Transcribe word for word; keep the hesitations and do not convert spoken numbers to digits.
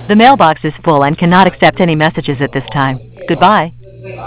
The mailbox is full and cannot accept any messages at this time. Goodbye.